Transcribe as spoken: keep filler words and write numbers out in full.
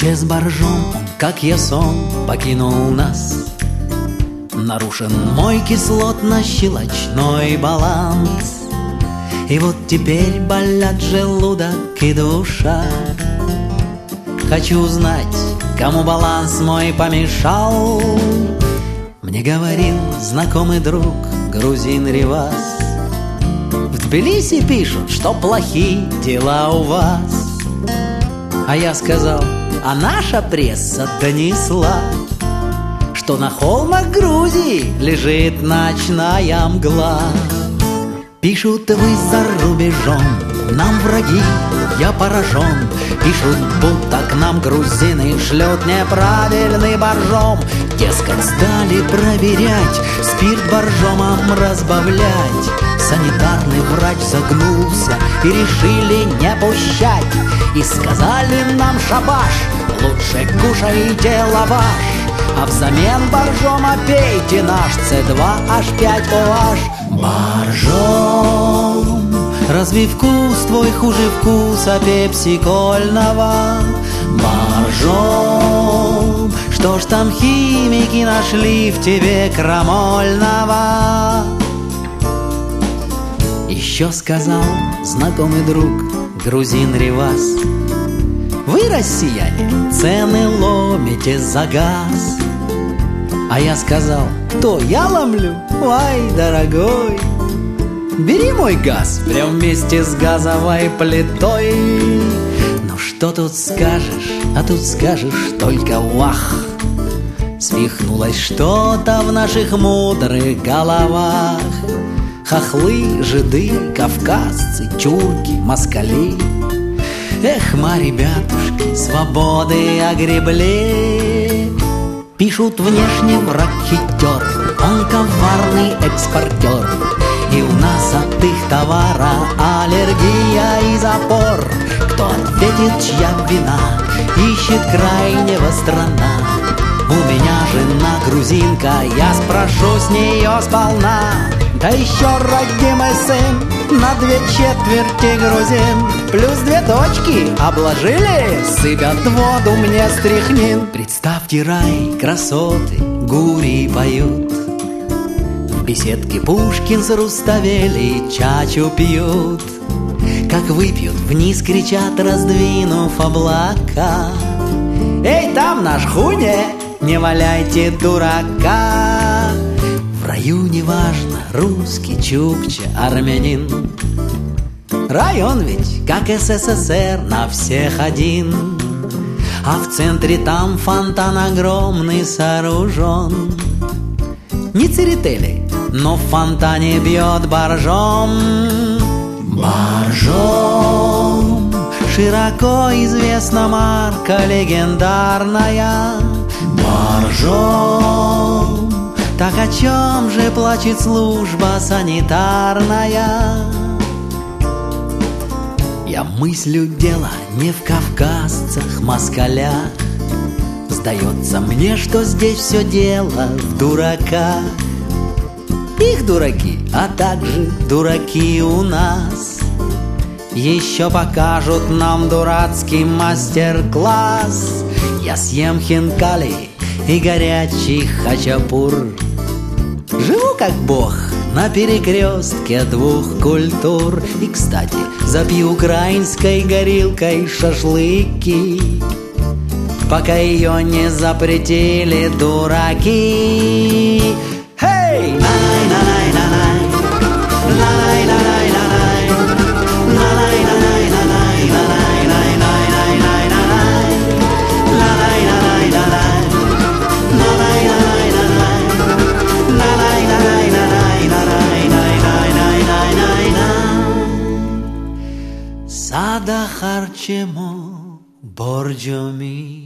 Исчез боржом, как я сон, покинул нас. Нарушен мой кислотно-щелочной баланс. И вот теперь болят желудок и душа. Хочу узнать, кому баланс мой помешал. Мне говорил знакомый друг грузин Ривас: в Тбилиси пишут, что плохие дела у вас. А я сказал: а наша пресса донесла, что на холмах Грузии лежит ночная мгла. Пишут, вы за рубежом, нам враги, я поражен. Пишут, будто к нам грузины шлют неправильный боржом. Дескать, стали проверять, спирт боржомом разбавлять. Санитарный врач загнулся и решили не пущать. И сказали нам: шабаш, лучше кушайте лаваш, а взамен боржома пейте наш С два H пять O H. Боржом, разве вкус твой хуже вкуса пепсикольного? Боржом, что ж там химики нашли в тебе крамольного? Еще сказал знакомый друг грузин Ривас: вы, россияне, цены ломите за газ. А я сказал: то я ломлю? Ай, дорогой, бери мой газ прям вместе с газовой плитой. Ну что тут скажешь, а тут скажешь только вах. Свихнулось что-то в наших мудрых головах. Хохлы, жиды, кавказцы, тюрки, москали. Эх, ма, ребятушки, свободы огребли. Пишут, внешне враг хитер, он коварный экспортер. И у нас от их товара аллергия и запор. Кто ответит, чья вина, ищет крайнего страна. У меня жена грузинка, я спрошу с нее сполна. Да еще родимый сын, на две четверти грузин, плюс две точки обложили, сыпят воду мне стряхнин. Представьте рай, красоты, гурии поют, в беседке Пушкин с Руставели чачу пьют. Как выпьют, вниз кричат, раздвинув облака: эй, там наш хуне, не валяйте дурака. В раю неважно, русский, чукча, армянин. Район ведь, как СССР, на всех один. А в центре там фонтан огромный сооружен. Не церетели, но в фонтане бьет боржом. Боржом, широко известна марка легендарная. Боржом, так о чем же плачет служба санитарная? Я мыслю, дело не в кавказцах, москалях. Сдается мне, что здесь все дело в дураках. Их дураки, а также дураки у нас еще покажут нам дурацкий мастер-класс. Я съем хинкали и горячий хачапур. Живу как бог на перекрестке двух культур. И, кстати, запью украинской горилкой шашлыки, пока ее не запретили дураки. Hey! Сада харчемо борджоми.